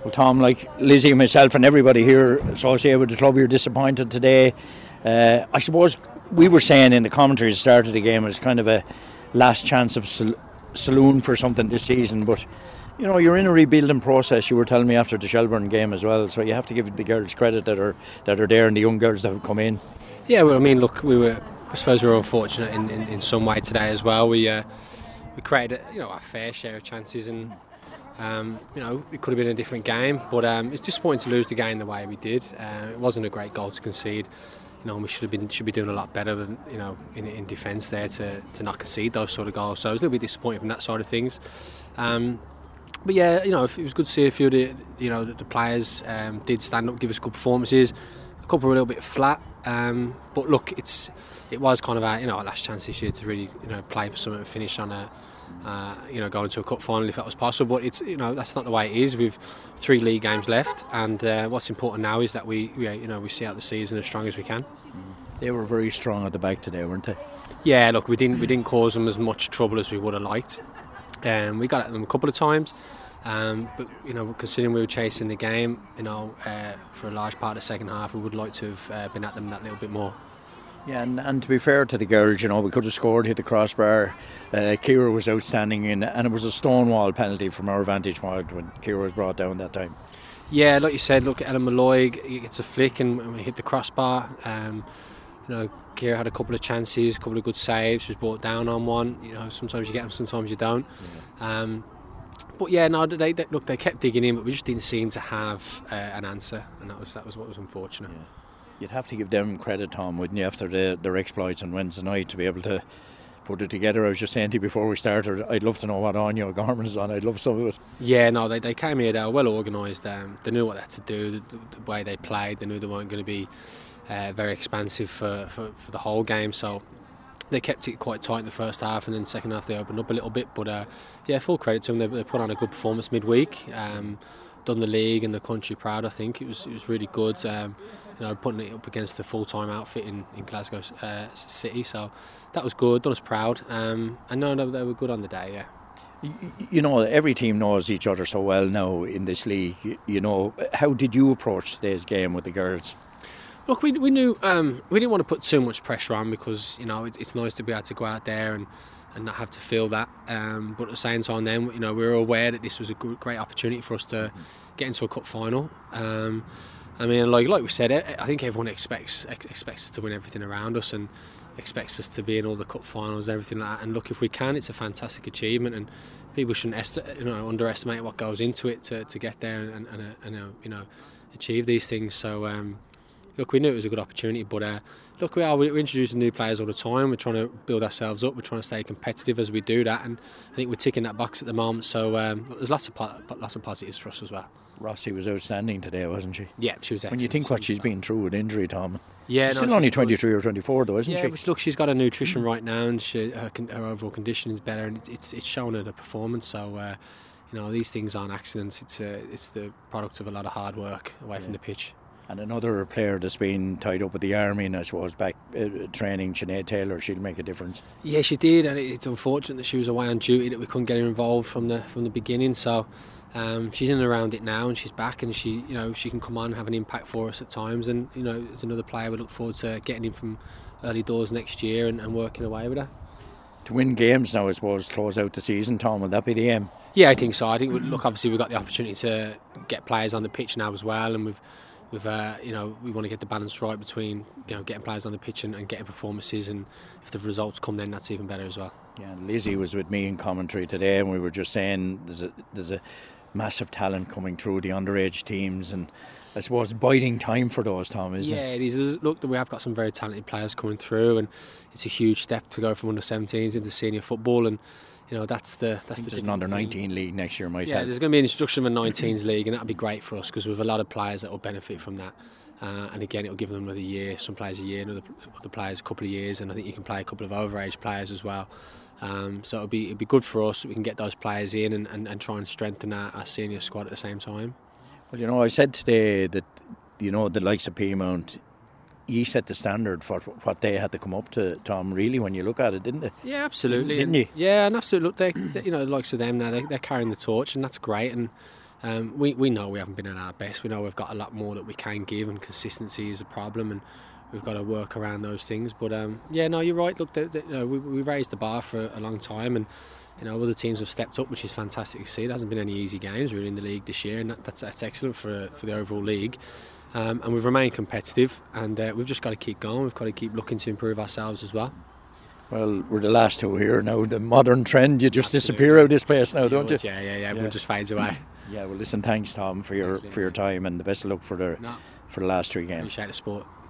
Well, Tom, like Lizzie, myself and everybody here associated with the club, you're disappointed today. I suppose we were saying in the commentary at the start of the game it was kind of a last chance of saloon for something this season, but you know, you're in a rebuilding process. You were telling me after the Shelbourne game as well, so you have to give the girls credit that are there and the young girls that have come in. Yeah, well, I mean, look, I suppose we were unfortunate in some way today as well. We created, our fair share of chances, and it could have been a different game, but it's disappointing to lose the game the way we did. It wasn't a great goal to concede. We should be doing a lot better than, in defence there to not concede those sort of goals. So I was a little bit disappointed from that side of things. But yeah, it was good to see a few of the players did stand up, give us good performances. A couple were a little bit flat, but look, it was kind of our last chance this year to really play for something and finish on a going to a cup final if that was possible. But it's that's not the way it is. We've 3 league games left, and what's important now is that we see out the season as strong as we can. They were very strong at the back today, weren't they? Yeah, look, we didn't cause them as much trouble as we would have liked. We got at them a couple of times, but considering we were chasing the game, for a large part of the second half, we would like to have been at them that little bit more. Yeah, and to be fair to the girls, we could have scored, hit the crossbar. Ciara was outstanding, and it was a stonewall penalty from our vantage point when Ciara was brought down that time. Yeah, like you said, look, Ellen Malloy gets a flick and we hit the crossbar. Ciara had a couple of chances, a couple of good saves. She was brought down on one. Sometimes you get them, sometimes you don't. Yeah. But yeah, no, they kept digging in, but we just didn't seem to have an answer, and that was what was unfortunate. Yeah. You'd have to give them credit, Tom, wouldn't you, after their exploits on Wednesday night to be able to put it together. I was just saying to you before we started, I'd love to know what Anya Gorman is on. I'd love some of it. Yeah, no, they came here, they were well organised. They knew what they had to do, the way they played. They knew they weren't going to be very expansive for the whole game, so they kept it quite tight in the first half, and then the second half they opened up a little bit. But full credit to them. They put on a good performance midweek. Done the league and the country proud. I think it was really good. Putting it up against a full-time outfit in Glasgow City, so that was good. Done us proud. And no, they were good on the day. Yeah. Every team knows each other so well now in this league. How did you approach today's game with the girls? Look, we knew we didn't want to put too much pressure on because it's nice to be able to go out there and not have to feel that. But at the same time, then we were aware that this was a great opportunity for us to get into a cup final. I mean, like we said, I think everyone expects us to win everything around us and expects us to be in all the cup finals and everything like that. And look, if we can, it's a fantastic achievement, and people shouldn't underestimate what goes into it to get there and achieve these things. So. Look, we knew it was a good opportunity, but we're introducing new players all the time. We're trying to build ourselves up. We're trying to stay competitive as we do that, and I think we're ticking that box at the moment. So there's lots of positives for us as well. Rossi was outstanding today, wasn't she? Yeah, she was excellent. When you think what she's been through with injury, Tom. Yeah, she's still only 23 or 24 though, isn't she? Yeah, look, she's got a nutrition right now, and her overall condition is better, and it's shown her the performance. So these things aren't accidents. It's the product of a lot of hard work away from the pitch. And another player that's been tied up with the army and I suppose back training, Sinead Taylor, she'll make a difference. Yeah, she did, and it's unfortunate that she was away on duty, that we couldn't get her involved from the beginning. So she's in and around it now, and she's back, and she can come on and have an impact for us at times. And it's another player we look forward to getting in from early doors next year and working away with her. To win games now, I suppose, close out the season, Tom, would that be the aim? Yeah, I think so. I think obviously we've got the opportunity to get players on the pitch now as well, and we want to get the balance right between getting players on the pitch and getting performances, and if the results come, then that's even better as well. Yeah, Lizzie was with me in commentary today, and we were just saying there's a massive talent coming through the underage teams, and I suppose biding time for those, Tom, isn't it? Yeah, it is. Look, we have got some very talented players coming through, and it's a huge step to go from under 17s into senior football, and that's the there's an under 19 league next year might help. Yeah, there's going to be an introduction of a 19s league, and that'll be great for us because we have a lot of players that will benefit from that. And again, it'll give them another year, some players a year, other players a couple of years, and I think you can play a couple of overage players as well. So it'll be good for us. We can get those players in and try and strengthen our senior squad at the same time. Well, I said today that the likes of Peamount, he set the standard for what they had to come up to, Tom, really, when you look at it, didn't they? Yeah, absolutely. Didn't you? Yeah, and absolutely. Look, the likes of them now, they're carrying the torch, and that's great. And We know we haven't been at our best. We know we've got a lot more that we can give, and consistency is a problem, and we've got to work around those things. But yeah, no, you're right. Look, we raised the bar for a long time, and other teams have stepped up, which is fantastic to see. There hasn't been any easy games. We're in the league this year, and that's excellent for the overall league. And we've remained competitive, and we've just got to keep going. We've got to keep looking to improve ourselves as well. Well, we're the last two here now. The modern trend, you just disappear out of this place now, don't you? Yeah. Everyone just fades away. Yeah. Well, listen, thanks, Tom, for your time, and the best of luck for the last 3 games. Appreciate the sport.